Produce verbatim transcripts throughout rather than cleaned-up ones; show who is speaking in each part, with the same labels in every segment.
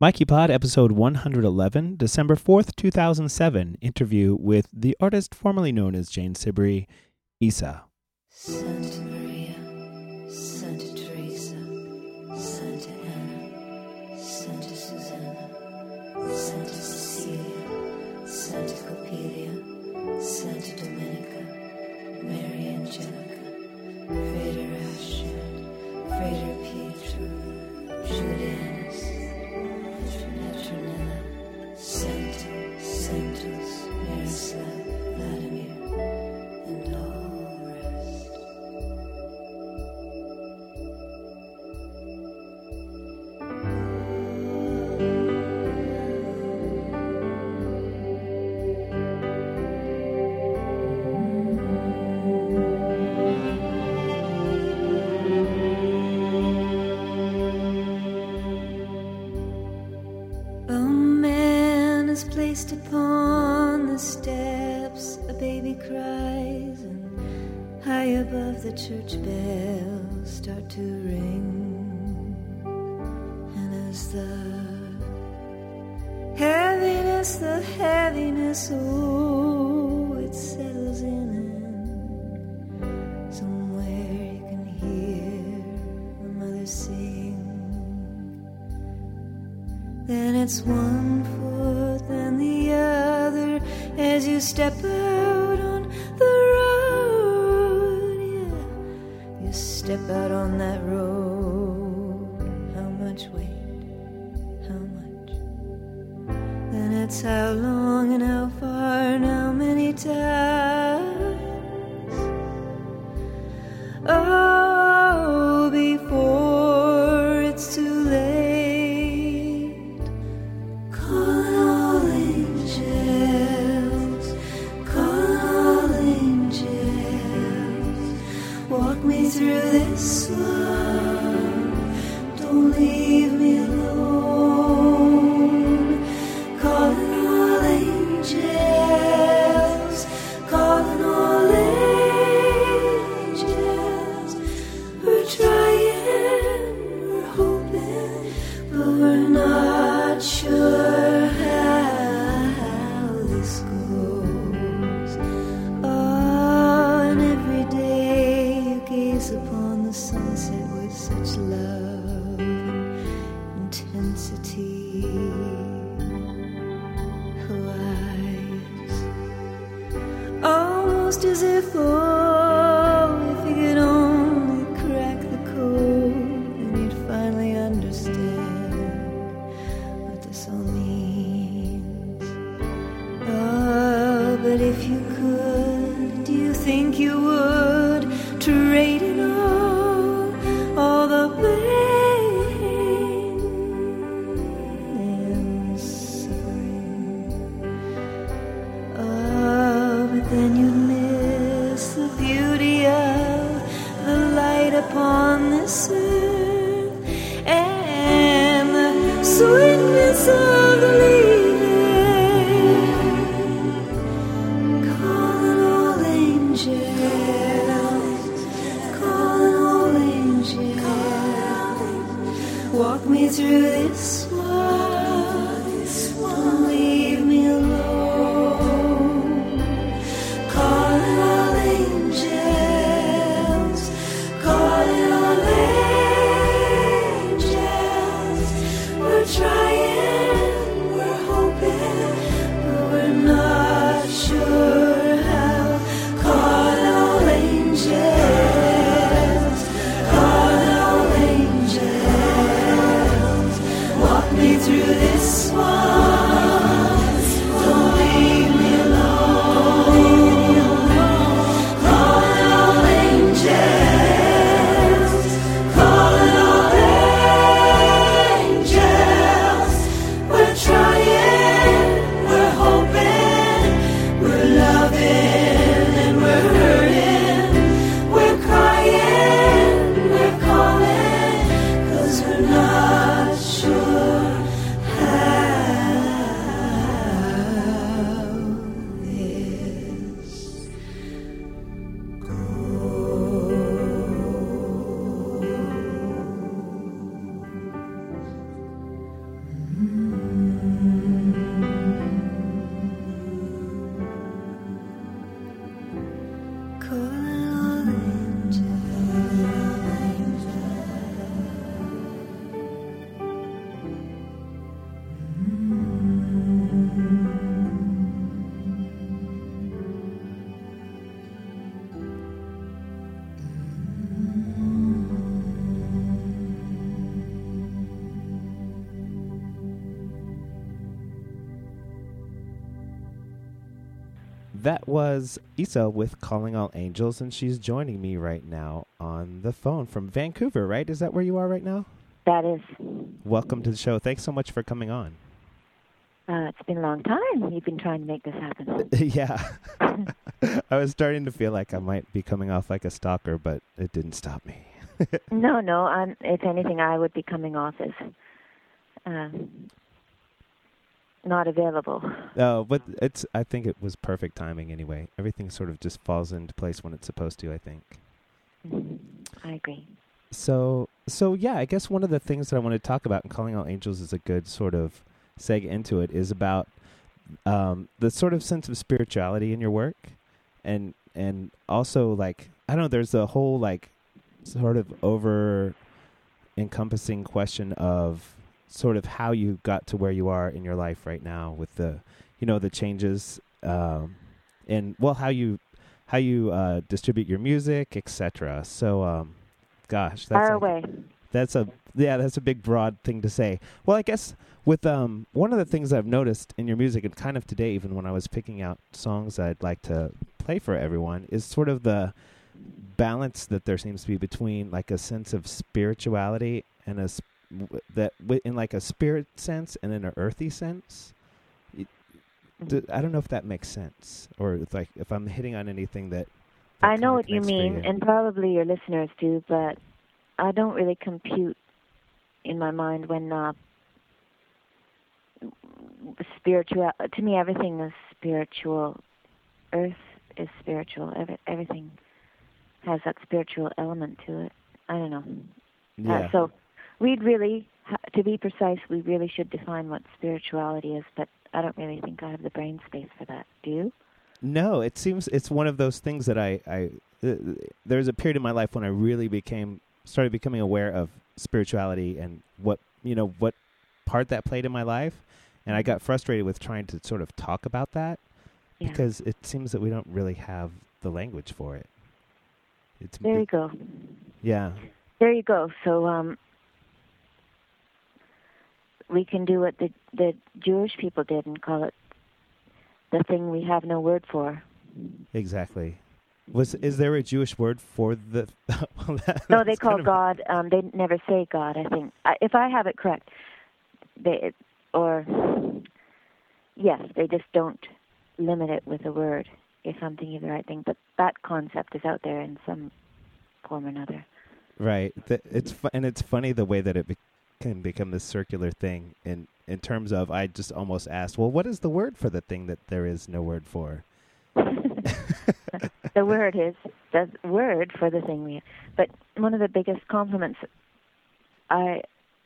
Speaker 1: Mikey Pod, episode one hundred eleven, December fourth, two thousand seven, interview with the artist formerly known as Jane Siberry, Isa.
Speaker 2: Santa Maria, Santa Teresa, Santa Anna, Santa Susanna, Santa Cecilia, Santa Coppelia, Santa Domenica, Mary Angelica, Frater Asher, Frater Pietro, Julianus, Petronella, Santa, Sanctus, Miroslav, Vladimir, and all the rest. A man is placed upon the steps, a baby cries, and high above the church bells start to ring. And as the heaviness, the heaviness, oh, it settles in, and somewhere you can hear a mother sing. Then it's one foot, then the other, as you step out on the road. Yeah, you step out on that road. How much weight? How much? Then it's how long and how far and how many times. Oh, before it's too late. Through this love, don't leave me alone. Calling all angels, calling all angels. We're trying, we're hoping, but we're not sure how this goes. Oh, and every day gaze upon the sunset with such love and intensity. Her eyes, almost as if, oh, if you could only crack the code, then you'd finally understand what this all means. Oh, but if you could, do you think you would trade it all, all the pain and suffering? Oh, but then you'd miss the beauty of the light upon this earth and the sweetness of the leaving. Calling all angels, walk me through this walk, don't leave me alone. Calling all angels, calling all angels. We're trying, we're
Speaker 1: that was Isa with Calling All Angels, and she's joining me right now on the phone from Vancouver, right? Is that where you are right now?
Speaker 3: That is.
Speaker 1: Welcome to the show. Thanks so much for coming on.
Speaker 3: Uh, it's been a long time. You've been trying to make this happen.
Speaker 1: Yeah. I was starting to feel like I might be coming off like a stalker, but it didn't stop me.
Speaker 3: no, no. I'm, if anything, I would be coming off as uh, not available.
Speaker 1: Oh, but it's. I think it was perfect timing anyway. Everything sort of just falls into place when it's supposed to, I think.
Speaker 3: Mm-hmm. I agree.
Speaker 1: So, so yeah, I guess one of the things that I want to talk about in Calling All Angels is a good sort of seg into it is about um, the sort of sense of spirituality in your work, and and also like I don't know, there's a whole like sort of over encompassing question of sort of how you got to where you are in your life right now with the you know the changes um, and well how you how you uh, distribute your music, et cetera. So, um, gosh, that's
Speaker 3: Far
Speaker 1: like,
Speaker 3: away.
Speaker 1: that's a yeah, that's a big broad thing to say. Well, I guess with um one of the things I've noticed in your music, and kind of today, even when I was picking out songs I'd like to play for everyone, is sort of the balance that there seems to be between like a sense of spirituality and a sp- w- that w- in like a spirit sense and in an earthy sense. It, d- I don't know if that makes sense, or if, like if I'm hitting on anything that. that
Speaker 3: I know
Speaker 1: kinda
Speaker 3: what you
Speaker 1: connects for
Speaker 3: mean,
Speaker 1: you.
Speaker 3: and probably your listeners do, but I don't really compute in my mind when uh, spiritual. To me, everything is spiritual. Earth is spiritual. Every, everything has that spiritual element to it. I don't know.
Speaker 1: Yeah.
Speaker 3: Uh, so we'd really, ha- to be precise, we really should define what spirituality is, but I don't really think I have the brain space for that. Do you?
Speaker 1: No, it seems it's one of those things that I, I uh, there's a period in my life when I really became, started becoming aware of spirituality and what, you know, what part that played in my life. And I got frustrated with trying to sort of talk about that
Speaker 3: Yeah.
Speaker 1: because it seems that we don't really have the language for it. It's
Speaker 3: There you
Speaker 1: it-
Speaker 3: go.
Speaker 1: Yeah.
Speaker 3: There you go. So um, we can do what the the Jewish people did and call it the thing we have no word for.
Speaker 1: Exactly. Was is there a Jewish word for the? well, that,
Speaker 3: No, they
Speaker 1: that's
Speaker 3: call
Speaker 1: kind of-
Speaker 3: God. Um, they never say God. I think, I, if I have it correct, they or yes, they just don't limit it with a word. If I'm thinking of the right thing, but that concept is out there in some form or another.
Speaker 1: Right. The, it's fu- and it's funny the way that it be- can become this circular thing in in terms of I just almost asked, well, what is the word for the thing that there is no word for?
Speaker 3: The word is the word for the thing we. But one of the biggest compliments I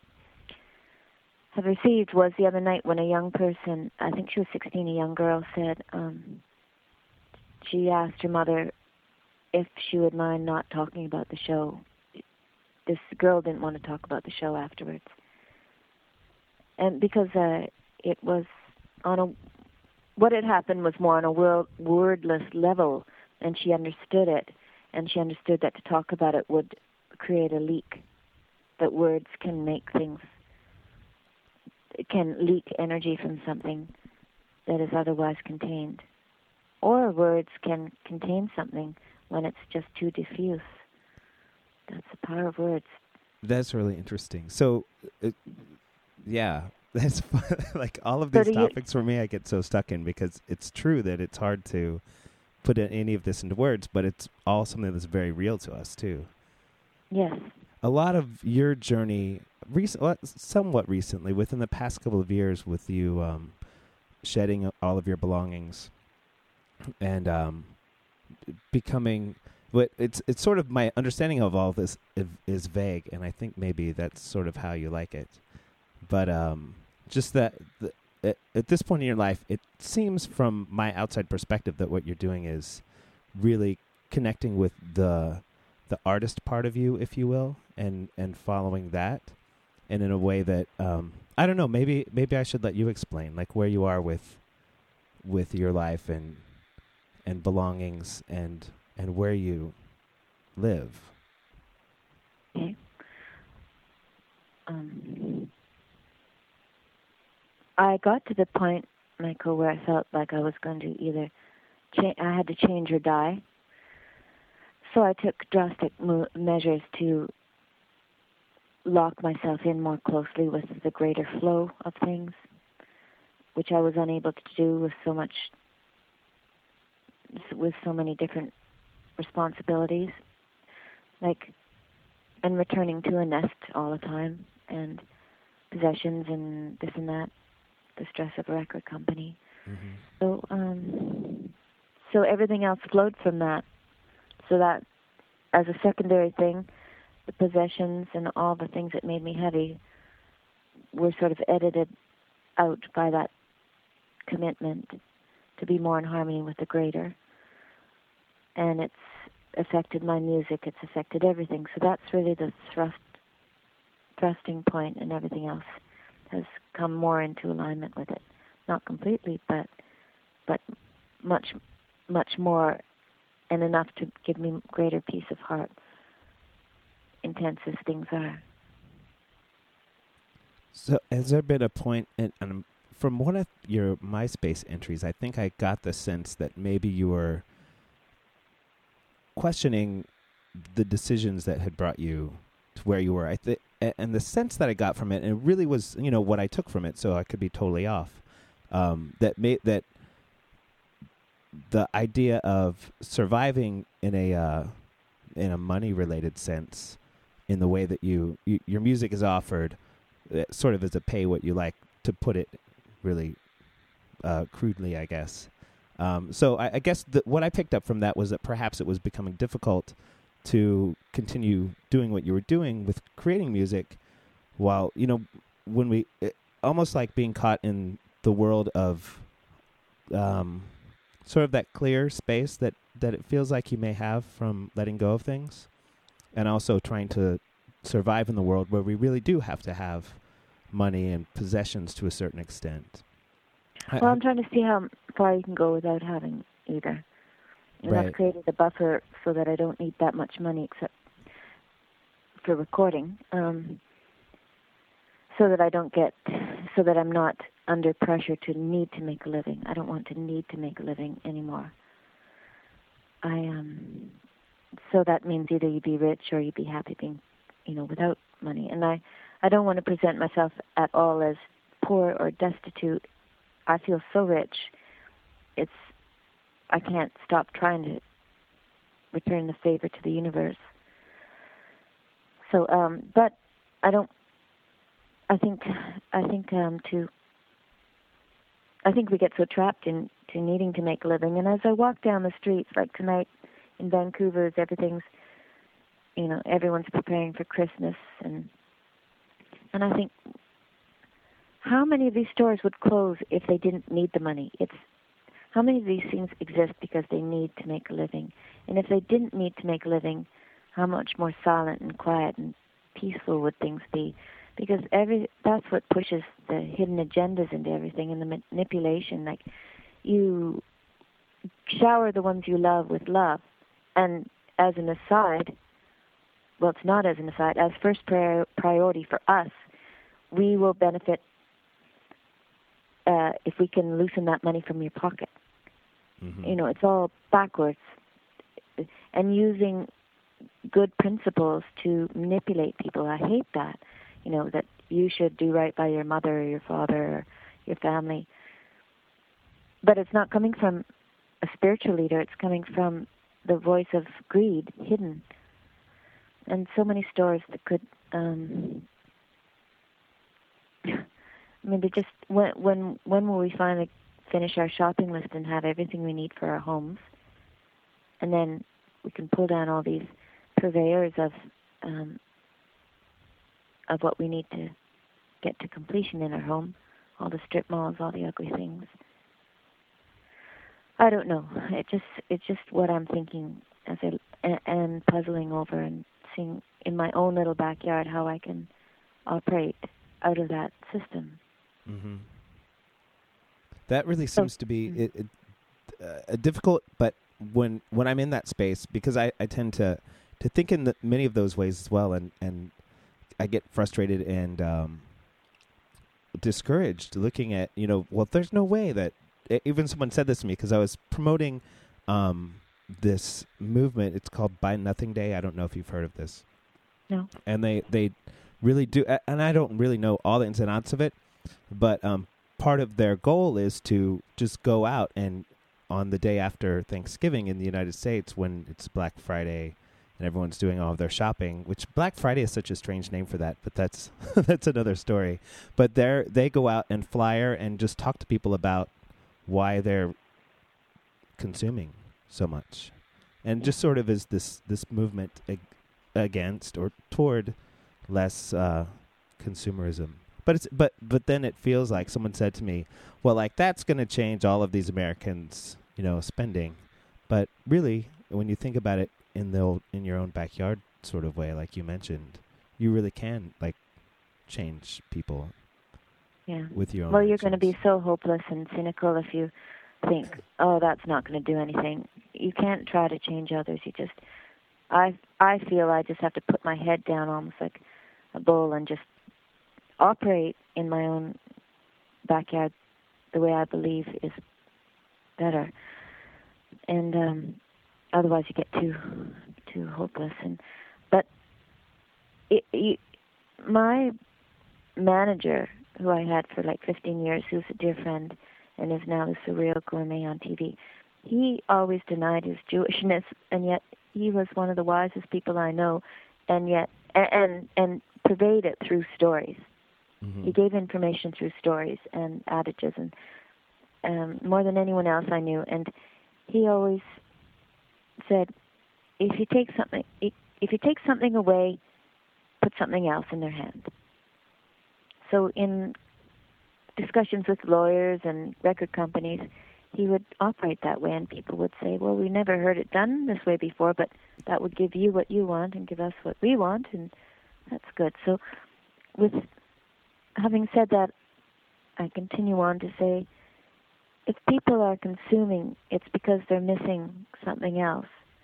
Speaker 3: have received was the other night when a young person, I think she was sixteen, a young girl said, um, she asked her mother if she would mind not talking about the show. This girl didn't want to talk about the show afterwards. And because uh, it was on a, what had happened was more on a world, wordless level, and she understood it, and she understood that to talk about it would create a leak, that words can make things, can leak energy from something that is otherwise contained. Or words can contain something when it's just too diffuse. That's the power of words.
Speaker 1: That's really interesting. So, it, yeah, that's fun. Like all of
Speaker 3: So
Speaker 1: these
Speaker 3: do you-
Speaker 1: topics for me, I get so stuck in because it's true that it's hard to put in any of this into words, but it's all something that's very real to us too.
Speaker 3: Yes.
Speaker 1: A lot of your journey, recent, well, somewhat recently, within the past couple of years, with you um, shedding all of your belongings and um, becoming. But it's it's sort of my understanding of all this is, is vague, and I think maybe that's sort of how you like it. But um, just that the, at, at this point in your life, it seems from my outside perspective that what you're doing is really connecting with the the artist part of you, if you will, and, and following that, and in a way that um, I don't know. Maybe maybe I should let you explain, like where you are with with your life and and belongings and. and where you live.
Speaker 3: Okay. Um, I got to the point, Michael, where I felt like I was going to either cha- I had to change or die. So I took drastic mo- measures to lock myself in more closely with the greater flow of things, which I was unable to do with so much, with so many different responsibilities, like, and returning to a nest all the time, and possessions and this and that, the stress of a record company.
Speaker 1: Mm-hmm.
Speaker 3: So, um, so everything else flowed from that. So that, as a secondary thing, the possessions and all the things that made me heavy were sort of edited out by that commitment to be more in harmony with the greater. And it's affected my music, it's affected everything. So that's really the thrust, thrusting point, and everything else has come more into alignment with it. Not completely, but but much, much more, and enough to give me greater peace of heart, intense as things are.
Speaker 1: So has there been a point, and, and from one of your MySpace entries, I think I got the sense that maybe you were questioning the decisions that had brought you to where you were. I think, and the sense that I got from it, and it really was, you know, what I took from it, so I could be totally off, um, that made that the idea of surviving in a uh, in a money-related sense, in the way that you, you your music is offered, uh, sort of as a pay what you like, to put it really uh, crudely, I guess. Um, so I, I guess the, what I picked up from that was that perhaps it was becoming difficult to continue doing what you were doing with creating music, while, you know, when we, it, almost like being caught in the world of um, sort of that clear space that, that it feels like you may have from letting go of things, and also trying to survive in the world where we really do have to have money and possessions to a certain extent.
Speaker 3: Well, I'm trying to see how far you can go without having either. And
Speaker 1: right.
Speaker 3: I've created a buffer so that I don't need that much money except for recording, um, so that I don't get, so that I'm not under pressure to need to make a living. I don't want to need to make a living anymore. I um, so that means either you be rich or you be happy being, you know, without money. And I, I don't want to present myself at all as poor or destitute. I feel so rich, it's, I can't stop trying to return the favor to the universe. So, um, but I don't, I think, I think, um, to, I think we get so trapped in, to needing to make a living. And as I walk down the streets, like tonight in Vancouver, everything's, you know, everyone's preparing for Christmas, and, and I think, how many of these stores would close if they didn't need the money? It's how many of these things exist because they need to make a living? And if they didn't need to make a living, how much more silent and quiet and peaceful would things be? Because every that's what pushes the hidden agendas into everything, and the manipulation. Like, you shower the ones you love with love, and as an aside, well, it's not as an aside, as first pri- priority for us, we will benefit Uh, if we can loosen that money from your pocket. Mm-hmm. You know, it's all backwards. And using good principles to manipulate people, I hate that. You know, that you should do right by your mother or your father or your family. But it's not coming from a spiritual leader, it's coming from the voice of greed, hidden. And so many stores that could... Um, I mean, they just, when, when when will we finally finish our shopping list and have everything we need for our homes? And then we can pull down all these purveyors of um, of what we need to get to completion in our home, all the strip malls, all the ugly things. I don't know. It just it's just what I'm thinking as I and, and puzzling over and seeing in my own little backyard how I can operate out of that system.
Speaker 1: Mm-hmm. That really seems so, to be it, it, uh, difficult, but when when I'm in that space, because I, I tend to, to think in the, many of those ways as well, and, and I get frustrated and um, discouraged looking at, you know, well, there's no way that e- even someone said this to me because I was promoting um, this movement. It's called Buy Nothing Day. I don't know if you've heard of this.
Speaker 3: No.
Speaker 1: And they, they really do, and I don't really know all the ins and outs of it, but um, part of their goal is to just go out and on the day after Thanksgiving in the United States, when it's Black Friday and everyone's doing all of their shopping, which Black Friday is such a strange name for that, but that's that's another story. But they they go out and flyer and just talk to people about why they're consuming so much, and just sort of is this this movement ag- against or toward less uh, consumerism. But it's but but then it feels like someone said to me, well, like that's going to change all of these Americans, you know, spending. But really, when you think about it in the old, in your own backyard sort of way, like you mentioned, you really can like change people.
Speaker 3: Yeah.
Speaker 1: With your own
Speaker 3: well, you're going to
Speaker 1: actions.
Speaker 3: be so hopeless and cynical if you think, oh, that's not going to do anything. You can't try to change others. You just, I I feel I just have to put my head down almost like a bull and just operate in my own backyard the way I believe is better. And um, otherwise you get too too hopeless. And but it, it, my manager, who I had for like fifteen years, who's a dear friend and is now the Surreal Gourmet on T V, he always denied his Jewishness, and yet he was one of the wisest people I know, and yet and and, and purveyed it through stories.
Speaker 1: Mm-hmm.
Speaker 3: He gave information through stories and adages, and um, more than anyone else I knew. And he always said, "If you take something, if you take something away, put something else in their hand." So in discussions with lawyers and record companies, he would operate that way, and people would say, "Well, we never heard it done this way before, but that would give you what you want and give us what we want, and that's good." So with having said that, I continue on to say, if people are consuming, it's because they're missing something else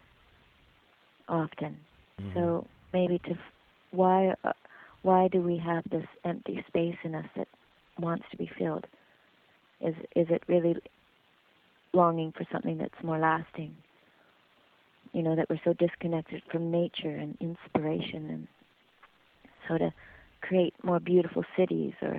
Speaker 3: often.
Speaker 1: Mm-hmm.
Speaker 3: So maybe to why uh, why do we have this empty space in us that wants to be filled? Is is it really longing for something that's more lasting? You know, that we're so disconnected from nature and inspiration, and so to create more beautiful cities, or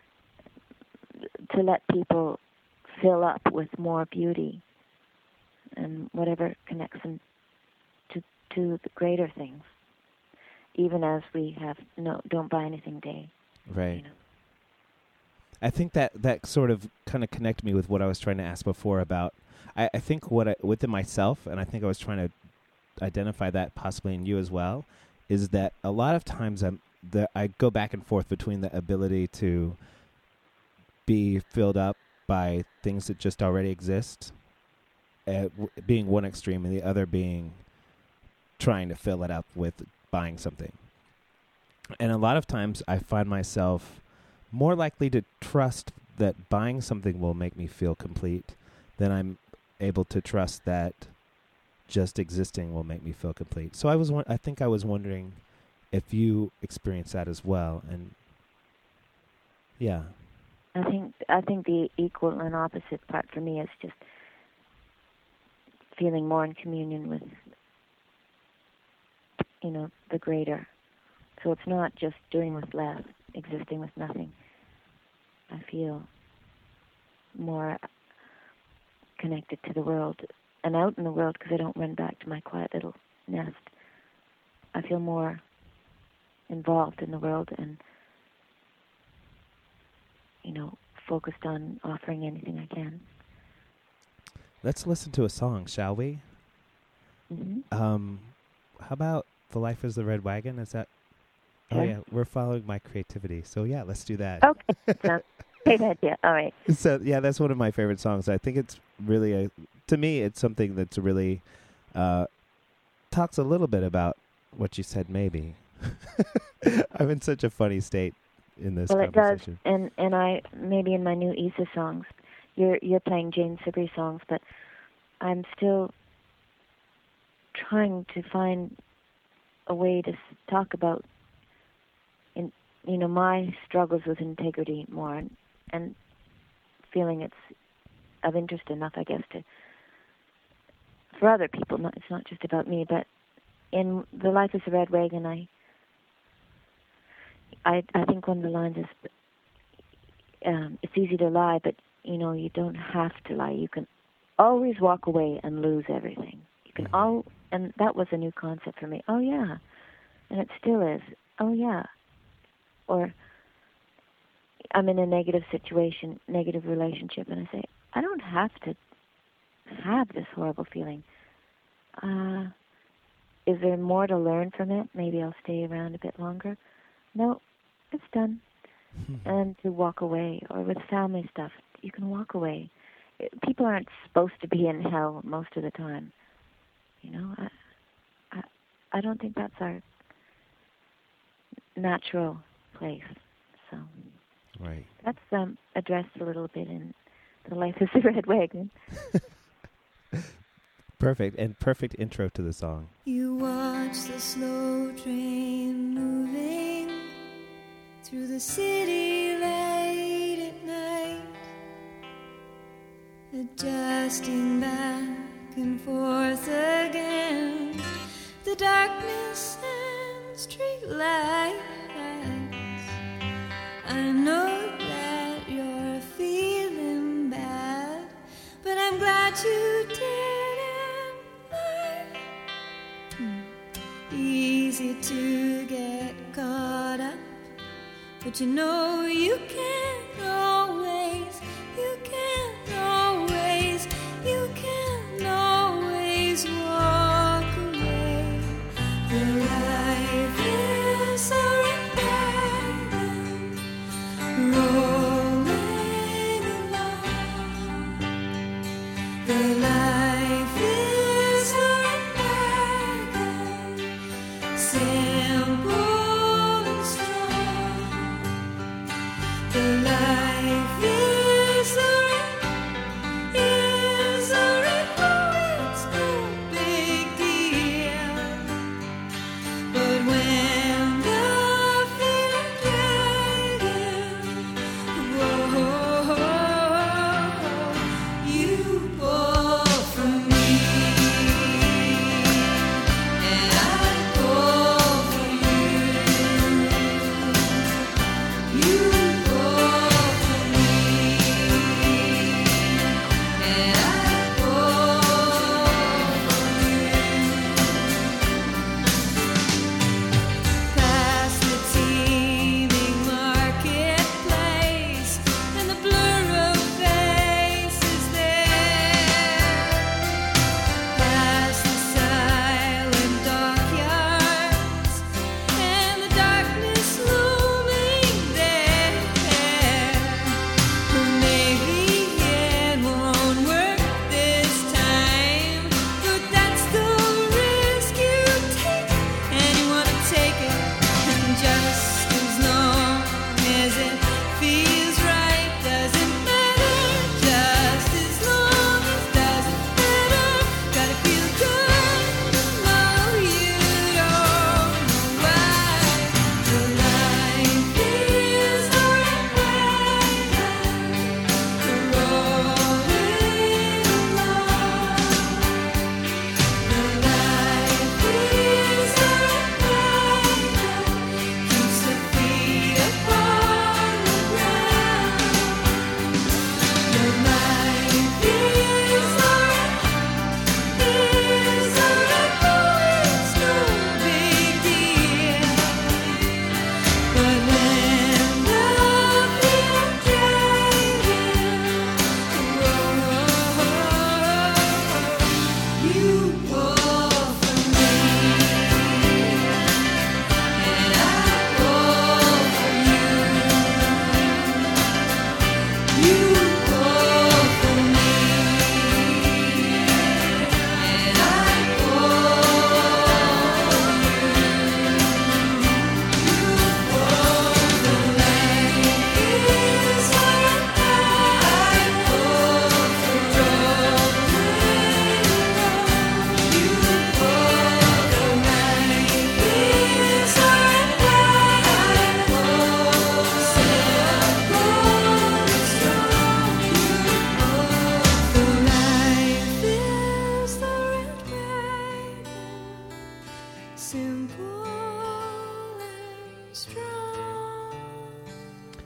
Speaker 3: to let people fill up with more beauty and whatever connects them to to the greater things, even as we have no don't buy anything day.
Speaker 1: Right.
Speaker 3: You know.
Speaker 1: I think that that sort of kind of connected me with what I was trying to ask before about. I, I think what I, within myself, and I think I was trying to identify that possibly in you as well, is that a lot of times I'm the I go back and forth between the ability to be filled up by things that just already exist, uh, w- being one extreme, and the other being trying to fill it up with buying something. And a lot of times I find myself more likely to trust that buying something will make me feel complete than I'm able to trust that just existing will make me feel complete. So I was, I think I was wondering if you experience that as well. And yeah.
Speaker 3: I think I think the equal and opposite part for me is just feeling more in communion with, you know, the greater. So it's not just doing with less, existing with nothing. I feel more connected to the world and out in the world because I don't run back to my quiet little nest. I feel more involved in the world and, you know, focused on offering anything I can.
Speaker 1: Let's listen to a song, shall we?
Speaker 3: Mm-hmm.
Speaker 1: Um, how about The Life is the Red Wagon? Is that?
Speaker 3: Sure.
Speaker 1: Oh, yeah. We're following my creativity. So, yeah, let's do that.
Speaker 3: Okay. Sounds great idea. All right.
Speaker 1: So, yeah, that's one of my favorite songs. I think it's really, a, to me, it's something that's really uh, talks a little bit about what you said, maybe. I'm in such a funny state in this
Speaker 3: well,
Speaker 1: conversation.
Speaker 3: Well, it does, and and I maybe in my new Issa songs, you're you're playing Jane Sibrey songs, but I'm still trying to find a way to talk about, in you know, my struggles with integrity more, and, and feeling it's of interest enough, I guess, to for other people. Not, it's not just about me, but in The Life is a Red Wagon, I, I, I think one of the lines is, um, it's easy to lie, but, you know, you don't have to lie. You can always walk away and lose everything. You can
Speaker 1: Mm-hmm.
Speaker 3: all, and that was a new concept for me. Oh, yeah. And it still is. Oh, yeah. Or I'm in a negative situation, negative relationship, and I say, I don't have to have this horrible feeling. Uh, is there more to learn from it? Maybe I'll stay around a bit longer. No, it's done.
Speaker 1: Mm-hmm.
Speaker 3: And to walk away, or with family stuff, you can walk away. People aren't supposed to be in hell most of the time. You know, I, I, I don't think that's our natural place. So
Speaker 1: Right.
Speaker 3: that's um, addressed a little bit in The Life is a Red Wagon.
Speaker 1: Perfect. And perfect intro to the song.
Speaker 2: You watch the slow train moving through the city late at night, adjusting back and forth again, the darkness and street lights. I know that you're feeling bad, but I'm glad you didn't mind. Easy to get caught up, but you know you can't always, you can't always, you can't always walk away. The life is a wagon rolling along. The life is a wagon, simple and strong. The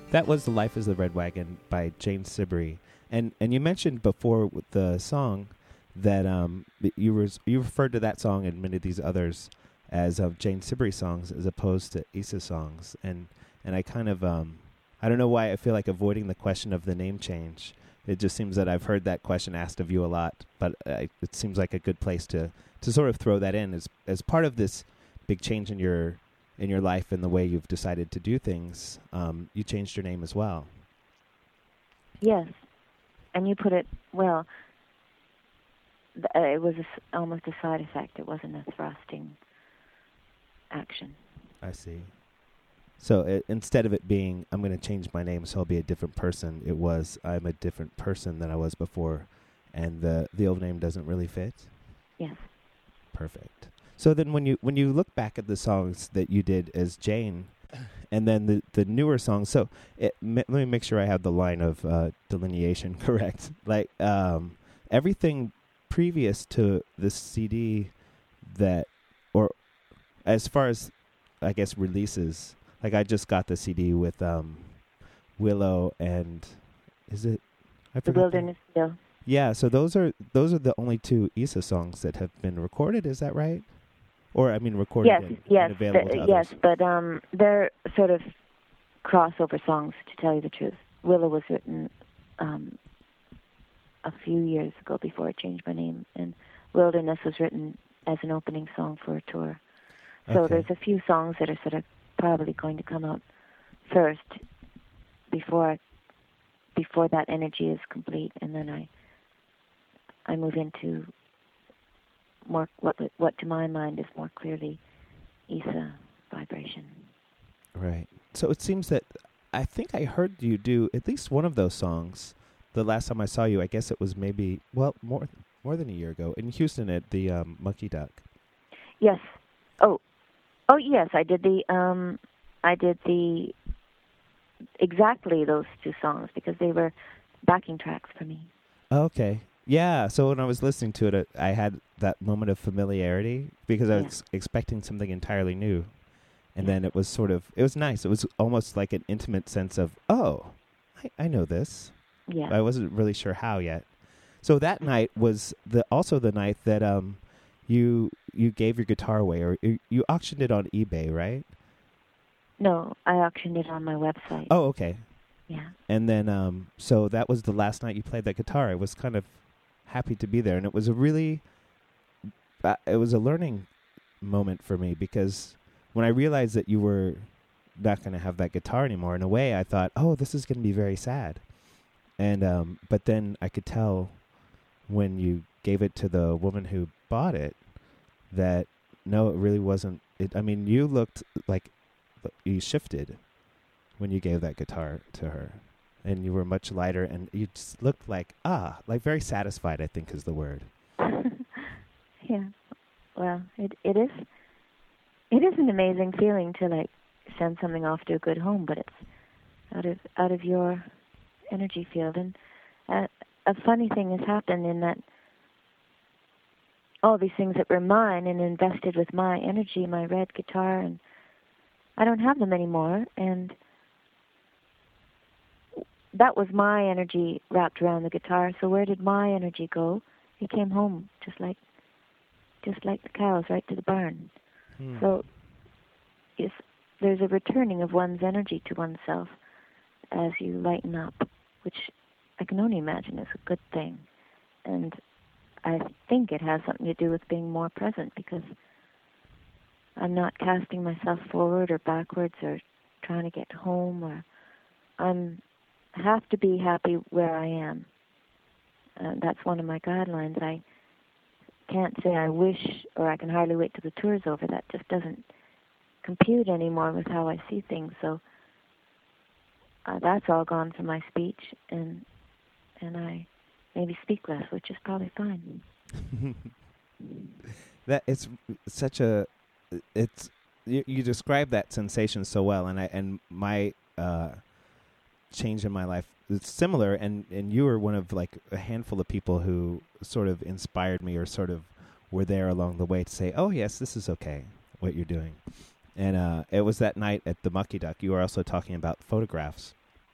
Speaker 1: That was "The Life Is the Red Wagon" by Jane Siberry, and and you mentioned before with the song that um you were you referred to that song and many of these others as uh, Jane Siberry songs as opposed to Issa songs, and and I kind of um I don't know why I feel like avoiding the question of the name change. It just seems that I've heard that question asked of you a lot, but uh, it seems like a good place to to sort of throw that in as as part of this big change in your in your life and the way you've decided to do things. Um, you changed your name as well.
Speaker 3: Yes, and you put it well. Th- uh, it was a s almost a side effect. It wasn't a thrusting action.
Speaker 1: I see. So it, instead of it being, I'm going to change my name so I'll be a different person, it was, I'm a different person than I was before, and the the old name doesn't really fit?
Speaker 3: Yes.
Speaker 1: Perfect. So then when you when you look back at the songs that you did as Jane, and then the, the newer songs, so it, m- let me make sure I have the line of uh, delineation correct. Like um, everything previous to this C D that, or as far as, I guess, releases, like I just got the C D with um, Willow and, is it? I
Speaker 3: The
Speaker 1: forgot
Speaker 3: Wilderness Still.
Speaker 1: Yeah, so those are those are the only two Issa songs that have been recorded. Is that right? Or I mean, recorded
Speaker 3: Yes,
Speaker 1: and,
Speaker 3: yes,
Speaker 1: and available
Speaker 3: the-
Speaker 1: to
Speaker 3: yes,
Speaker 1: others.
Speaker 3: but um, they're sort of crossover songs, to tell you the truth. Willow was written um, a few years ago before I changed my name, and Wilderness was written as an opening song for a tour. So
Speaker 1: Okay.
Speaker 3: there's a few songs that are sort of probably going to come out first before I, before that energy is complete, and then I I move into more what what to my mind is more clearly Issa vibration.
Speaker 1: Right. So it seems that I think I heard you do at least one of those songs the last time I saw you. I guess it was maybe, well, more more than a year ago in Houston at the um, Monkey Duck.
Speaker 3: Yes. Oh, oh yes. I did the um, I did the exactly those two songs because they were backing tracks for me.
Speaker 1: Okay. Yeah. So when I was listening to it, uh, I had that moment of familiarity because I
Speaker 3: Yeah.
Speaker 1: was expecting something entirely new. And
Speaker 3: Yeah.
Speaker 1: then it was sort of, it was nice. It was almost like an intimate sense of, oh, I, I know this.
Speaker 3: Yeah.
Speaker 1: I wasn't really sure how yet. So that night was the also the night that um you you gave your guitar away, or you, you auctioned it on eBay, right?
Speaker 3: No, I auctioned it on my website.
Speaker 1: Oh, okay.
Speaker 3: Yeah.
Speaker 1: And then um so that was the last night you played that guitar. I was kind of happy to be there, and it was a really uh, it was a learning moment for me because when I realized that you were not going to have that guitar anymore, in a way I thought, oh, this is going to be very sad. And um, but then I could tell when you gave it to the woman who bought it that no, it really wasn't. It, I mean, you looked like you shifted when you gave that guitar to her, and you were much lighter, and you just looked like ah, like very satisfied, I think is the word.
Speaker 3: Yeah. Well, it it is it is an amazing feeling to like send something off to a good home, but it's out of out of your energy field. And uh, a funny thing has happened in that all these things that were mine and invested with my energy, my red guitar, and I don't have them anymore. And that was my energy wrapped around the guitar. So where did my energy go? It came home, just like just like the cows, right to the barn.
Speaker 1: Hmm.
Speaker 3: So yes, there's a returning of one's energy to oneself as you lighten up, which I can only imagine is a good thing. And I think it has something to do with being more present, because I'm not casting myself forward or backwards or trying to get home, or I'm have to be happy where I am. Uh, that's one of my guidelines. I can't say I wish, or I can hardly wait till the tour's over. That just doesn't compute anymore with how I see things. So uh, that's all gone from my speech, and and I maybe speak less, which is probably fine.
Speaker 1: That it's such a it's you, you describe that sensation so well, and I and my uh, change in my life is similar, and and you were one of like a handful of people who sort of inspired me, or sort of were there along the way to say, oh yes, this is okay what you're doing. And uh, it was that night at the Mucky Duck. You were also talking about photographs,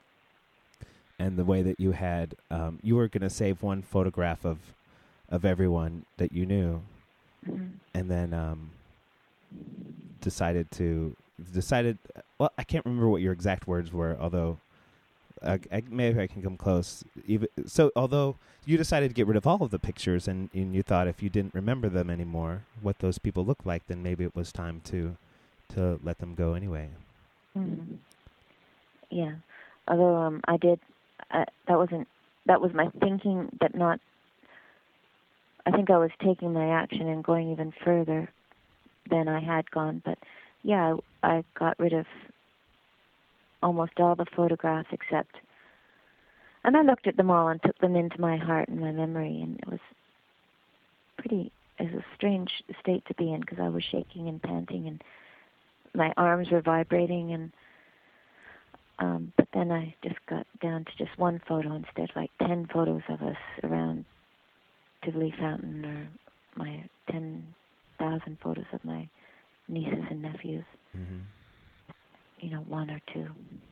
Speaker 1: and the way that you had, um, you were going to save one photograph of, of everyone that you knew,
Speaker 3: Mm-hmm.
Speaker 1: and then um, decided to decided. Well, I can't remember what your exact words were, although I, I, maybe I can come close. Even so, although you decided to get rid of all of the pictures, and, and you thought if you didn't remember them anymore, what those people looked like, then maybe it was time to to let them go anyway.
Speaker 3: Mm-hmm. Yeah, although um, I did. Uh, that wasn't. That was my thinking, but not. I think I was taking my action and going even further than I had gone. But yeah, I, I got rid of almost all the photographs except, and I looked at them all and took them into my heart and my memory, and it was pretty. It was a strange state to be in because I was shaking and panting, and my arms were vibrating, and um, but then I just got down to just one photo instead, like ten photos of us around Tivoli Fountain, or my ten thousand photos of my nieces and nephews.
Speaker 1: Mm-hmm.
Speaker 3: You know, one or two.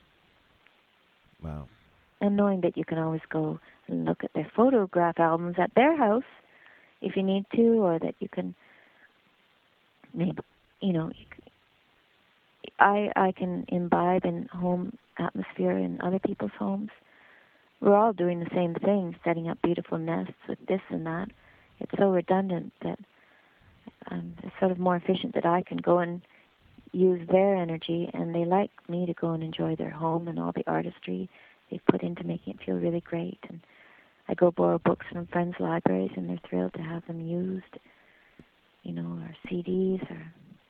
Speaker 1: Wow.
Speaker 3: And knowing that you can always go and look at their photograph albums at their house if you need to, or that you can maybe, you know, you can, I I can imbibe in home atmosphere in other people's homes. We're all doing the same thing, setting up beautiful nests with this and that. It's so redundant that um, it's sort of more efficient that I can go and use their energy, and they like me to go and enjoy their home and all the artistry they've put into making it feel really great. And I go borrow books from friends' libraries, and they're thrilled to have them used, you know, or C Ds, or...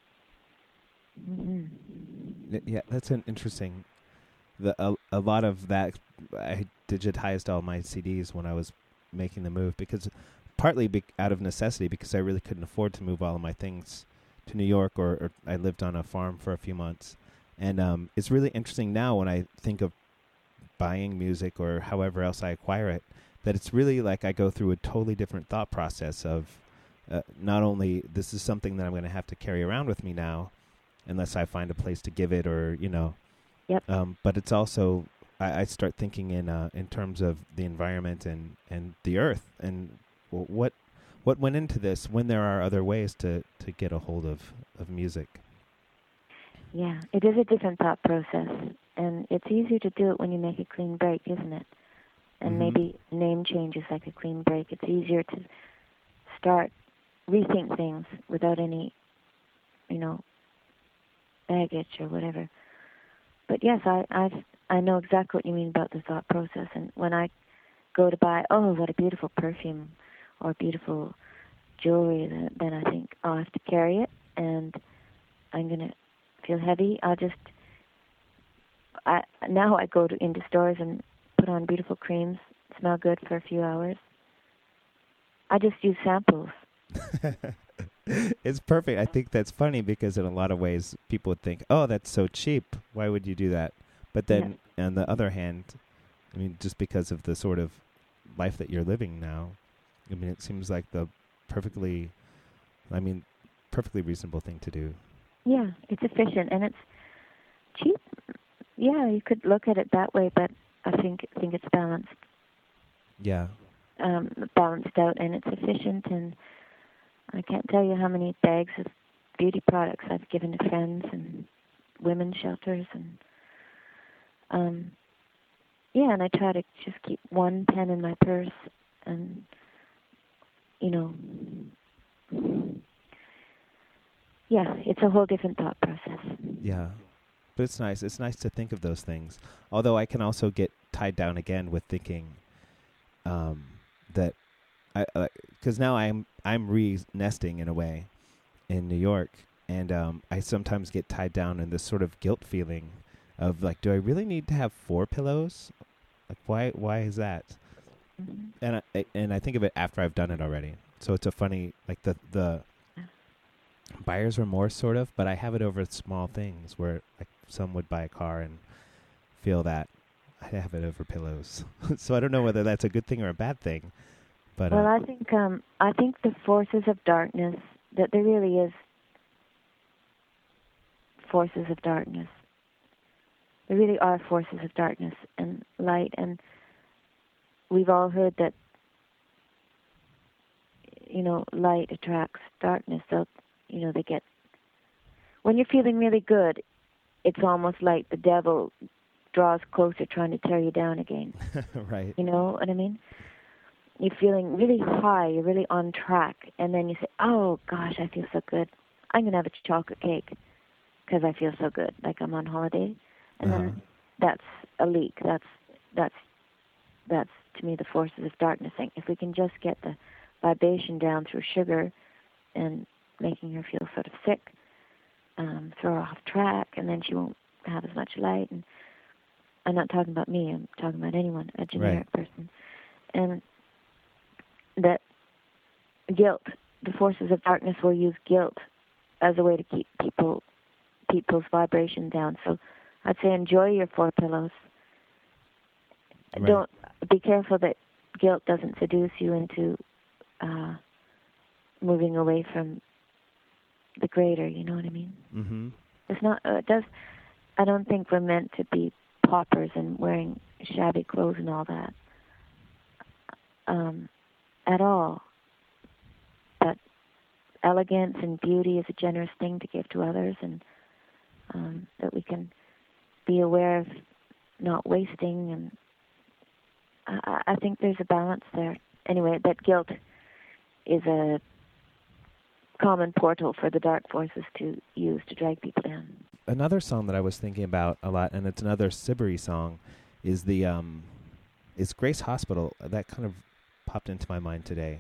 Speaker 3: Mm-hmm.
Speaker 1: Yeah, that's an interesting... The a, a lot of that, I digitized all my C Ds when I was making the move, because partly be, out of necessity, because I really couldn't afford to move all of my things to New York, or, or I lived on a farm for a few months. And um, it's really interesting now when I think of buying music or however else I acquire it, that it's really like I go through a totally different thought process of uh, not only this is something that I'm going to have to carry around with me now, unless I find a place to give it, or, you know,
Speaker 3: Yep.
Speaker 1: Um, but it's also, I, I start thinking in uh, in terms of the environment and, and the earth, and well, what what went into this when there are other ways to, to get a hold of, of music.
Speaker 3: Yeah, it is a different thought process, and it's easier to do it when you make a clean break, isn't it? And
Speaker 1: Mm-hmm.
Speaker 3: maybe name change is like a clean break. It's easier to start, rethink things without any, you know, baggage or whatever. But yes, I I've, I know exactly what you mean about the thought process. And when I go to buy, oh, what a beautiful perfume or beautiful jewelry, then, then I think, oh, I have to carry it, and I'm going to feel heavy. I'll just, I now I go to into stores and put on beautiful creams, smell good for a few hours. I just use samples.
Speaker 1: It's perfect. I think that's funny because in a lot of ways people would think, oh, that's so cheap. Why would you do that? But then yeah. on the other hand, I mean, just because of the sort of life that you're living now, I mean, it seems like the perfectly, I mean, perfectly reasonable thing to do.
Speaker 3: Yeah, it's efficient and it's cheap. Yeah, you could look at it that way, but I think think it's balanced.
Speaker 1: Yeah.
Speaker 3: Um, balanced out, and it's efficient, and I can't tell you how many bags of beauty products I've given to friends and women's shelters, and um, yeah, and I try to just keep one pen in my purse, and you know, yeah, it's a whole different thought process.
Speaker 1: Yeah, but it's nice. It's nice to think of those things. Although I can also get tied down again with thinking um, that. Because uh, now I'm I'm re-nesting in a way in New York, and um, I sometimes get tied down in this sort of guilt feeling of like, do I really need to have four pillows? Like, why why is that? Mm-hmm. And I and I think of it after I've done it already. So it's a funny, like the the buyer's remorse sort of, but I have it over small things where like some would buy a car and feel that I have it over pillows. So I don't know whether that's a good thing or a bad thing. But,
Speaker 3: well,
Speaker 1: uh,
Speaker 3: I think um, I think the forces of darkness, that there really is forces of darkness. There really are forces of darkness and light, and we've all heard that, you know, light attracts darkness. So, you know, they get, when you're feeling really good, it's almost like the devil draws closer trying to tear you down again.
Speaker 1: Right.
Speaker 3: You know what I mean? You're feeling really high, you're really on track, and then you say, oh, gosh, I feel so good. I'm going to have a chocolate cake because I feel so good, like I'm on holiday. And
Speaker 1: Uh-huh.
Speaker 3: then that's a leak. That's, that's, that's to me, the forces of darkness thing. If we can just get the vibration down through sugar and making her feel sort of sick, um, throw her off track, and then she won't have as much light. And I'm not talking about me. I'm talking about anyone, a generic
Speaker 1: Right.
Speaker 3: person. And that guilt, the forces of darkness will use guilt as a way to keep people people's vibration down. So I'd say enjoy your four pillows.
Speaker 1: Right.
Speaker 3: Don't be careful that guilt doesn't seduce you into uh, moving away from the greater. You know what I mean?
Speaker 1: Mm-hmm.
Speaker 3: It's not. Uh, it does. I don't think we're meant to be paupers and wearing shabby clothes and all that. Um, at all. But elegance and beauty is a generous thing to give to others, and um, that we can be aware of not wasting. And I, I think there's a balance there. Anyway, that guilt is a common portal for the dark forces to use to drag people down.
Speaker 1: Another song that I was thinking about a lot, and it's another Sibéry song, is the um, is Grace Hospital. That kind of popped into my mind today.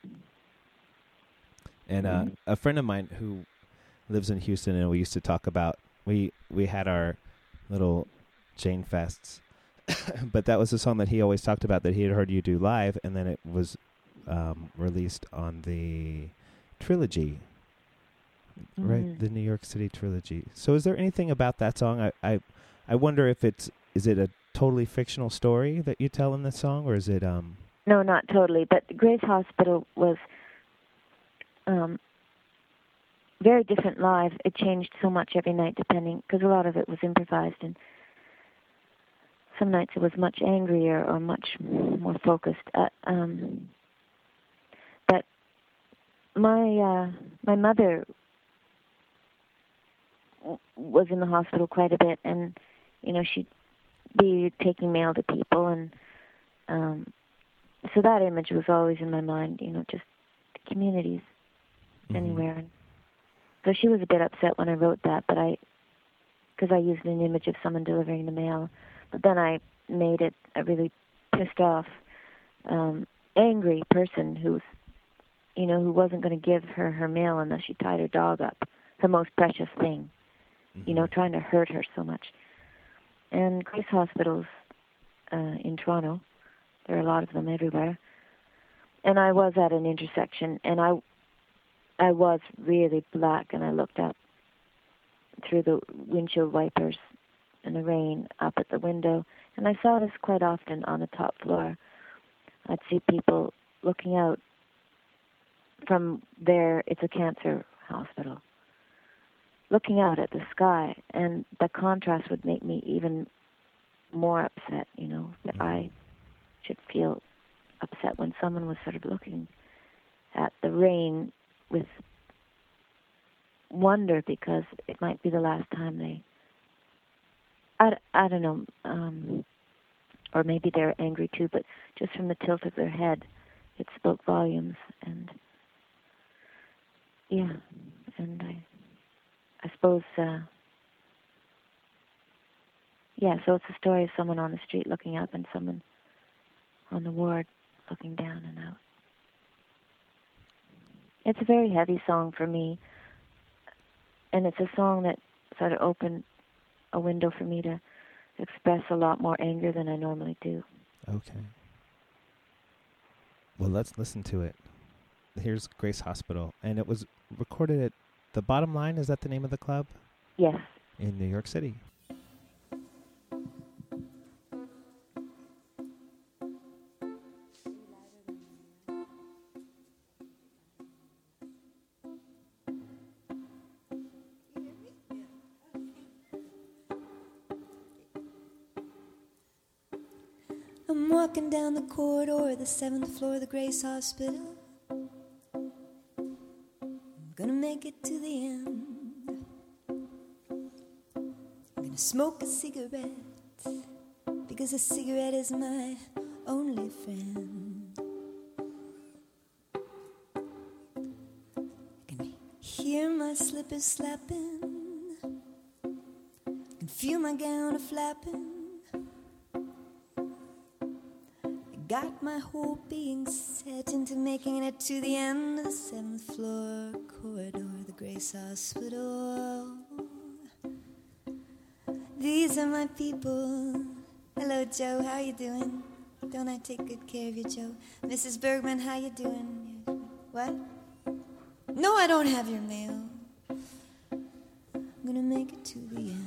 Speaker 1: And uh, a friend of mine who lives in Houston, and we used to talk about, we, we had our little Jane Fests, but that was a song that he always talked about that he had heard you do live, and then it was um, released on the trilogy,
Speaker 3: Mm-hmm.
Speaker 1: right? The New York City trilogy. So is there anything about that song? I, I, I wonder if it's, is it a totally fictional story that you tell in the song, or is it... um?
Speaker 3: No, not totally, but Grace Hospital was um, very different live. It changed so much every night depending, because a lot of it was improvised, and some nights it was much angrier or much more focused. Uh, um, but my uh, my mother w- was in the hospital quite a bit, and you know she'd be taking mail to people, and um, so that image was always in my mind. You know, just communities
Speaker 1: Mm-hmm.
Speaker 3: anywhere. And so she was a bit upset when I wrote that, but I, because I used an image of someone delivering the mail, but then I made it a really pissed off, um, angry person who's, you know, who wasn't going to give her her mail unless she tied her dog up, her most precious thing,
Speaker 1: Mm-hmm.
Speaker 3: you know, trying to hurt her so much. And Grace Hospitals uh, in Toronto, there are a lot of them everywhere, and I was at an intersection, and I I was really black, and I looked up through the windshield wipers in the rain up at the window, and I saw this quite often on the top floor. I'd see people looking out from there. It's a cancer hospital. Looking out at the sky, and the contrast would make me even more upset, you know, that I should feel upset when someone was sort of looking at the rain with wonder, because it might be the last time they, I, I don't know, um, or maybe they're angry too, but just from the tilt of their head, it spoke volumes. And yeah, and I, I suppose, uh, yeah, so it's a story of someone on the street looking up and someone on the ward looking down and out. It's a very heavy song for me, and it's a song that sort of opened a window for me to express a lot more anger than I normally do.
Speaker 1: Okay. Well, let's listen to it. Here's Grace Hospital, and it was recorded at The Bottom Line. Is that the name of the club?
Speaker 3: Yes.
Speaker 1: In New York City.
Speaker 2: I I'm walking down the corridor of the seventh floor of the Grace Hospital. I'm gonna make it to the end. I'm gonna smoke a cigarette, because a cigarette is my only friend. I can hear my slippers slapping, I can feel my gown a-flapping. Got my whole being set into making it to the end of the seventh floor corridor of the Grace Hospital. These are my people. Hello, Joe, how you doing? Don't I take good care of you, Joe? Missus Bergman, how you doing? What? No, I don't have your mail. I'm gonna make it to the end.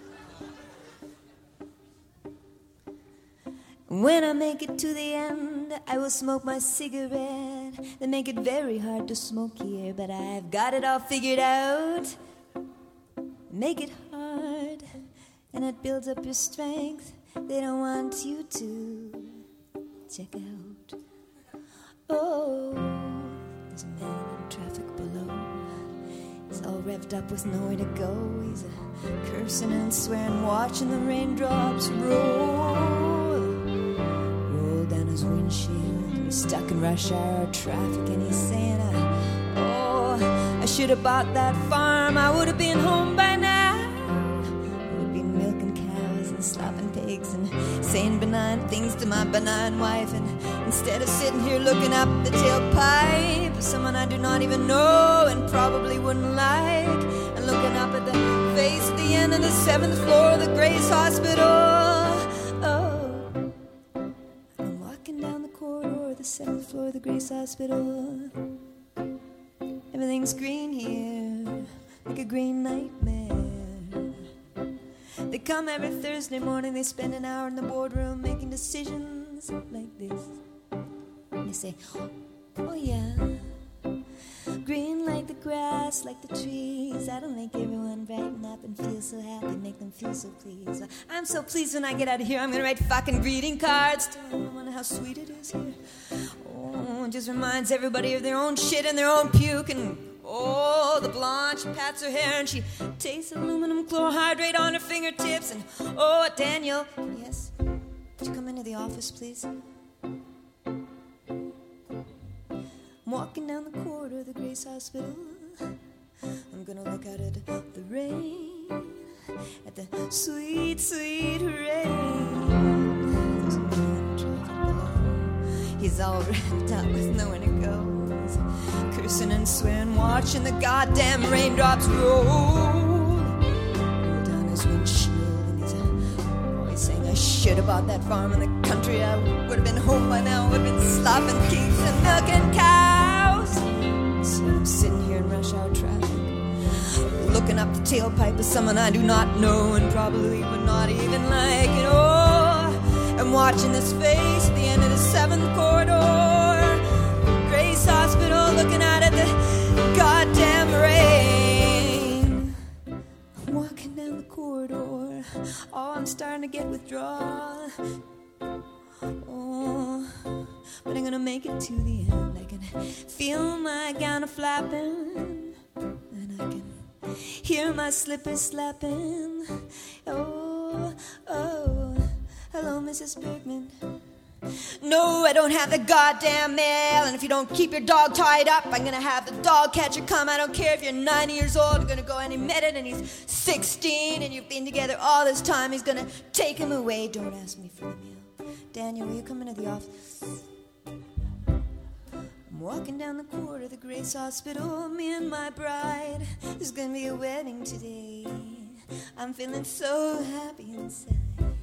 Speaker 2: When I make it to the end, I will smoke my cigarette. They make it very hard to smoke here, but I've got it all figured out. Make it hard, and it builds up your strength. They don't want you to check out. Oh, there's a man in traffic below. He's all revved up with nowhere to go. He's a cursing and swearing, watching the raindrops roll down his windshield. He's stuck in rush hour traffic, and he's saying, uh, oh, I should have bought that farm. I would have been home by now. I would be milking cows and slopping pigs and saying benign things to my benign wife. And instead of sitting here looking up the tailpipe of someone I do not even know and probably wouldn't like, and looking up at the face at the end of the seventh floor of the Grace Hospital. Seventh floor of the Grace Hospital. Everything's green here, like a green nightmare. They come every Thursday morning. They spend an hour in the boardroom making decisions like this. And they say, oh yeah, green like the grass, like the trees. That'll make everyone brighten up and feel so happy, make them feel so pleased. I'm so pleased when I get out of here. I'm gonna write fucking greeting cards, telling everyone how sweet it is here. Oh, it just reminds everybody of their own shit and their own puke. And oh, the blonde, she pats her hair and she tastes aluminum chlorohydrate on her fingertips. And oh, Daniel, yes, would you come into the office, please? I'm walking down the corridor of the Grace Hospital. I'm gonna look out at the rain, at the sweet, sweet rain. There's a man driving below. He's all wrapped up with nowhere to go. He's cursing and swearing, watching the goddamn raindrops roll down his windshield. And he's always saying, I should have bought that farm in the country. I would have been home by now. I would have been slopping pigs and milking cows. So I'm sitting here in rush hour traffic, looking up the tailpipe of someone I do not know and probably would not even like it. Oh, I'm watching this face at the end of the seventh corridor, Grace Hospital, looking out at the goddamn rain. I'm walking down the corridor. Oh, I'm starting to get withdrawal. Oh, but I'm gonna make it to the end. I can feel my gown a-flapping, and I can hear my slippers slapping. Oh, oh, hello, Missus Bergman. No, I don't have the goddamn mail, and if you don't keep your dog tied up, I'm gonna have the dog catcher come. I don't care if you're ninety years old, you're gonna go any minute, and he's sixteen, and you've been together all this time. He's gonna take him away. Don't ask me for the mail. Daniel, will you come into the office? I'm walking down the corridor of the Grace Hospital, me and my bride. There's gonna be a wedding today. I'm feeling so happy inside.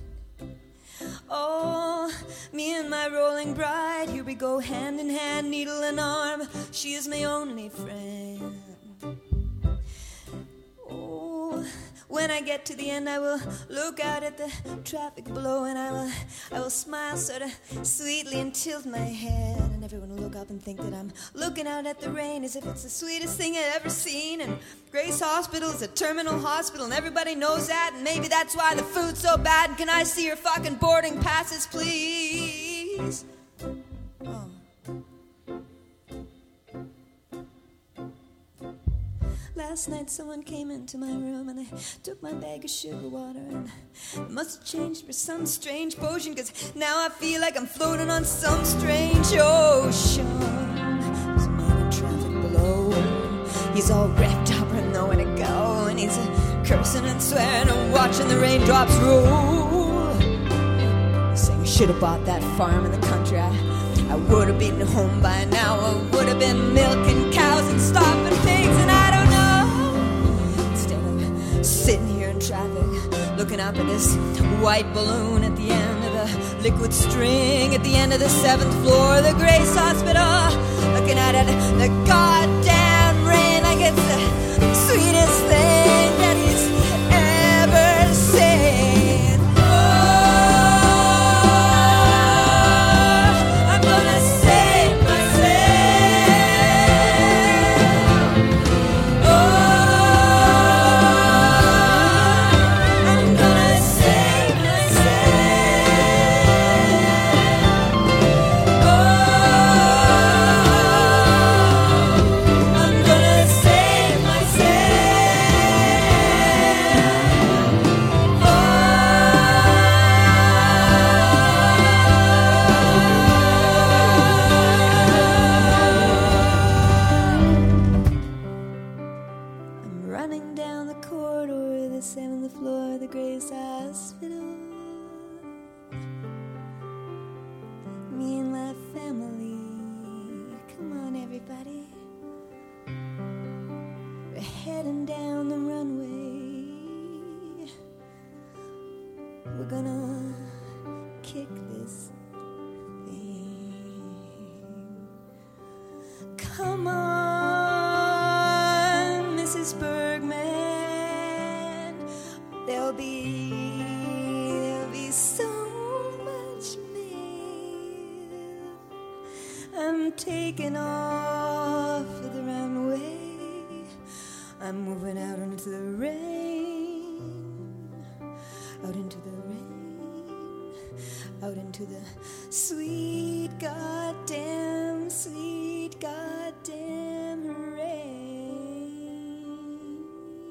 Speaker 2: Oh, me and my rolling bride, here we go hand in hand, needle and arm. She is my only friend. Oh, when I get to the end, I will look out at the traffic below, and I will, I will smile sort of sweetly and tilt my head, and everyone will look up and think that I'm looking out at the rain as if it's the sweetest thing I've ever seen. And Grace Hospital is a terminal hospital, and everybody knows that, and maybe that's why the food's so bad. And can I see your fucking boarding passes, please? please. Oh. Last night someone came into my room and they took my bag of sugar water and it must have changed for some strange potion, cause now I feel like I'm floating on some strange ocean. There's a man in traffic below, he's all wrapped up and nowhere to go, and he's cursing and swearing and watching the raindrops roll. He's saying I should have bought that farm in the country, I, I would have been home by now, I would have been milking cows and stomping pigs, and I don't sitting here in traffic, looking up at this white balloon at the end of the liquid string, at the end of the seventh floor of the Grace Hospital, looking at it, the goddamn rain, like it's the sweetest thing that he's ever seen. Oh, I'm gonna save myself. Oh, taking off the runway, I'm moving out into the rain, out into the rain, out into the sweet goddamn, sweet goddamn rain.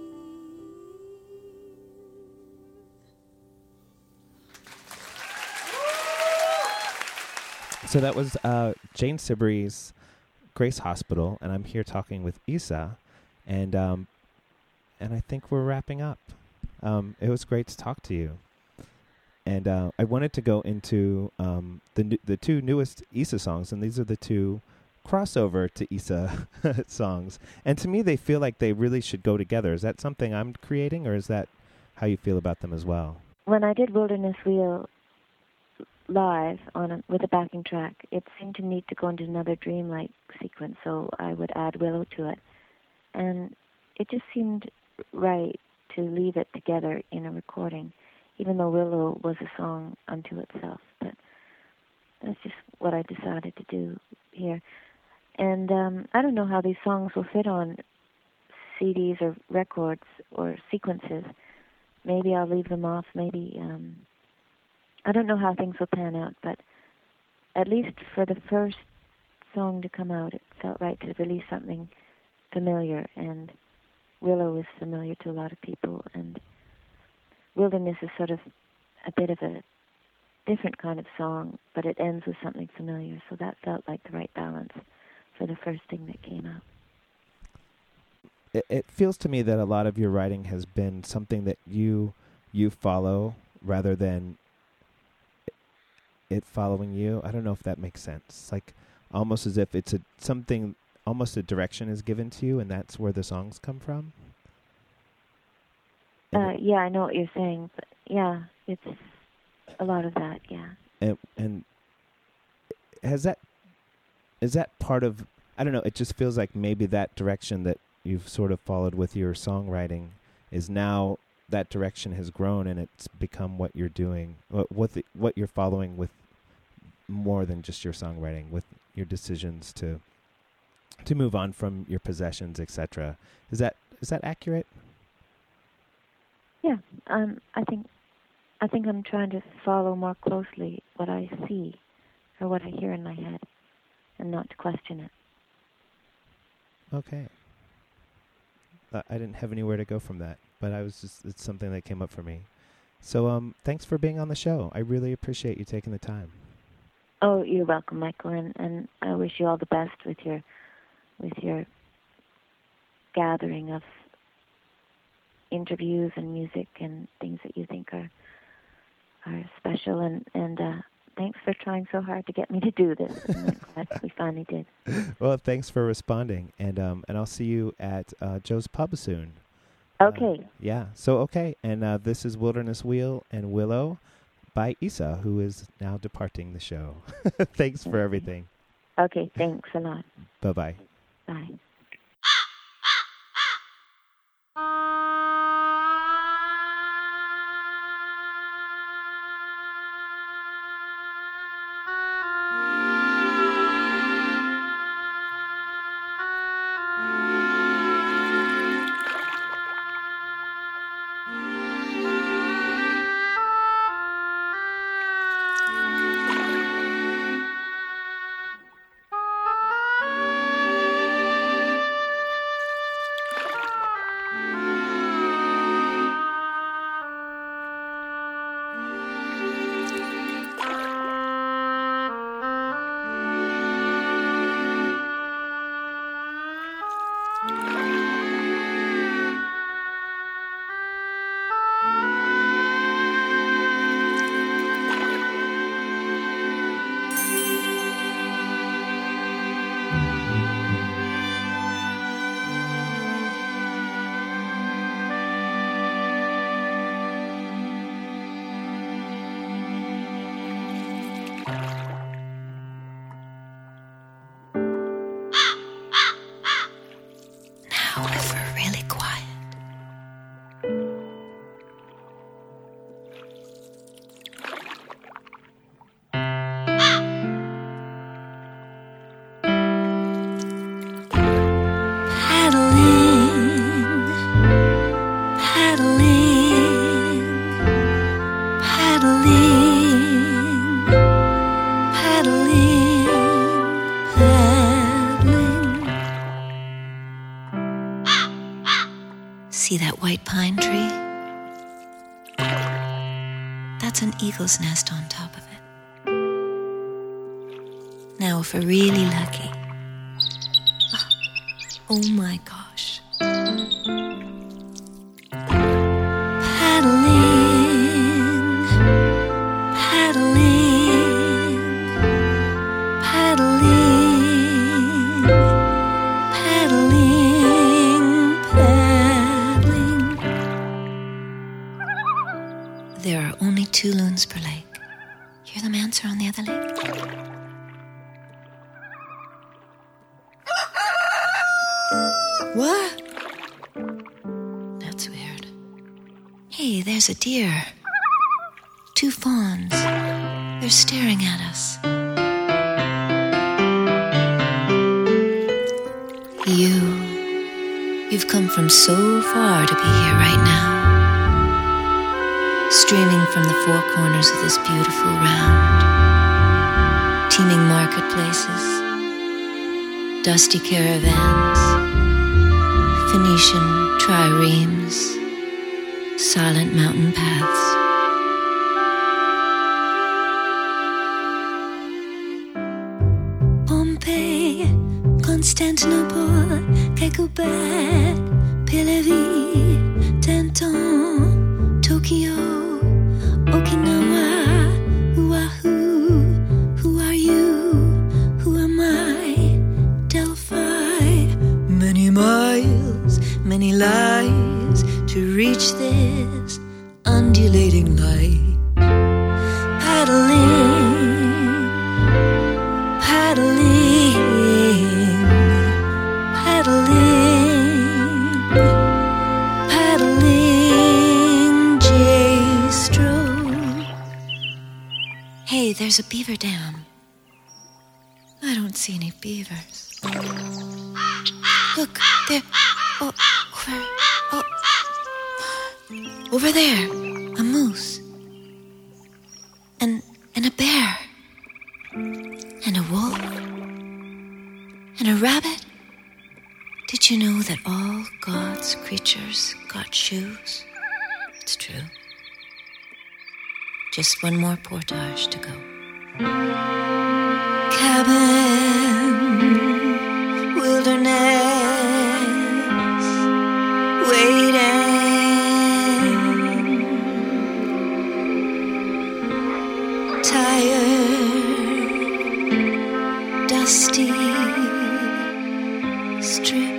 Speaker 1: So that was uh, Jane Siberry's Grace Hospital, and I'm here talking with Isa, and um, and I think we're wrapping up. Um, it was great to talk to you, and uh, I wanted to go into um, the n- the two newest Isa songs, and these are the two crossover to Isa songs, and to me they feel like they really should go together. Is that something I'm creating, or is that how you feel about them as well?
Speaker 3: When I did Wilderness Wheel live on a, with a backing track, it seemed to need to go into another dreamlike sequence, so I would add Willow to it, and it just seemed right to leave it together in a recording, even though Willow was a song unto itself. But that's just what I decided to do here. And um, I don't know how these songs will fit on C Ds or records or sequences. Maybe I'll leave them off, maybe um, I don't know how things will pan out, but at least for the first song to come out, it felt right to release something familiar, and Willow is familiar to a lot of people, and Wilderness is sort of a bit of a different kind of song, but it ends with something familiar, so that felt like the right balance for the first thing that came out.
Speaker 1: It, it feels to me that a lot of your writing has been something that you you follow rather than it following you. I don't know if that makes sense. Like almost as if it's a something, almost a direction is given to you, and that's where the songs come from.
Speaker 3: Uh, yeah, I know what you're saying, but yeah, it's a lot of that. Yeah.
Speaker 1: And and has that is that part of? I don't know. It just feels like maybe that direction that you've sort of followed with your songwriting is now that direction has grown and it's become what you're doing, what what, the, what you're following with more than just your songwriting, with your decisions to to move on from your possessions, et cetera. Is that is that accurate?
Speaker 3: Yeah, um, I think I think I'm trying to follow more closely what I see for what I hear in my head and not to question it.
Speaker 1: Okay. Uh, I didn't have anywhere to go from that, but I was just, it's something that came up for me. So um, thanks for being on the show. I really appreciate you taking the time.
Speaker 3: Oh, you're welcome, Michael, and, and I wish you all the best with your with your gathering of interviews and music and things that you think are are special. And, and uh, thanks for trying so hard to get me to do this. And I'm glad we finally did.
Speaker 1: Well, thanks for responding, and um, and I'll see you at uh, Joe's Pub soon.
Speaker 3: Okay.
Speaker 1: Uh, yeah. So okay, and uh, this is Wilderness Wheel and Willow by Isa, who is now departing the show. Thanks for everything.
Speaker 3: Okay, thanks a lot.
Speaker 1: Bye-bye.
Speaker 3: Bye.
Speaker 2: See that white pine tree? That's an eagle's nest on top of it. Now, if we're really lucky... Oh, oh my gosh. Paddling, paddling, paddling, paddling, paddling. There are only two loons per lake. Hear them answer on the other lake? What? That's weird. Hey, there's a deer. Two fawns. They're staring at us. You. You've come from so far to be here right now. Streaming from the four corners of this beautiful round. Teeming marketplaces. Dusty caravans. Phoenician triremes, silent mountain paths. Pompeii, Constantinople, Kekobat, Pelevi, Tenton, Tokyo, Okinawa, Oahu. Who are you? Who am I? Delphi, many miles, many lives to reach this undulating light. Paddling, paddling, paddling, paddling, J-stroke. Hey, there's a beaver dam. I don't see any beavers. Look, there. Oh, where? Oh. Over there, a moose. And, and a bear. And a rabbit? Did you know that all God's creatures got shoes? It's true. Just one more portage to go. Cabin, wilderness, waiting, tired, dusty, strip.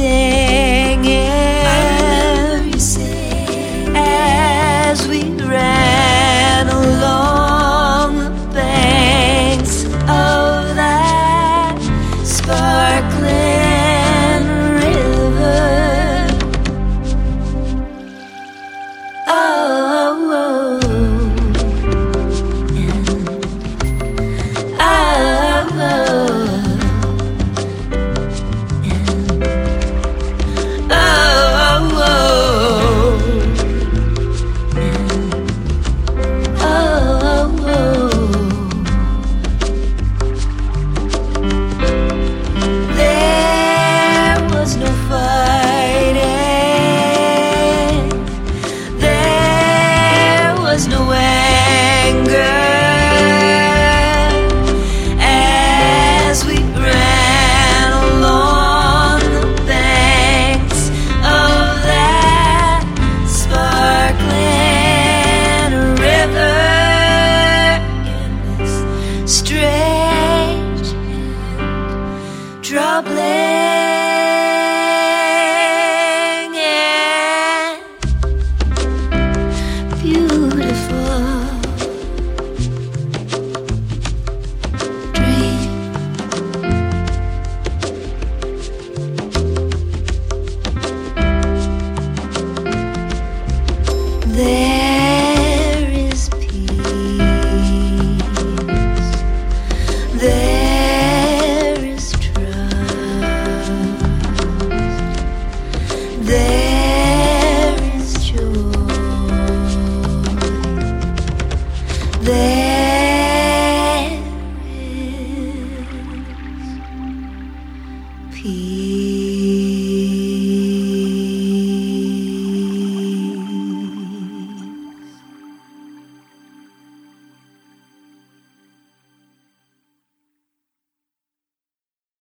Speaker 2: Singing, I remember you singing as we ran.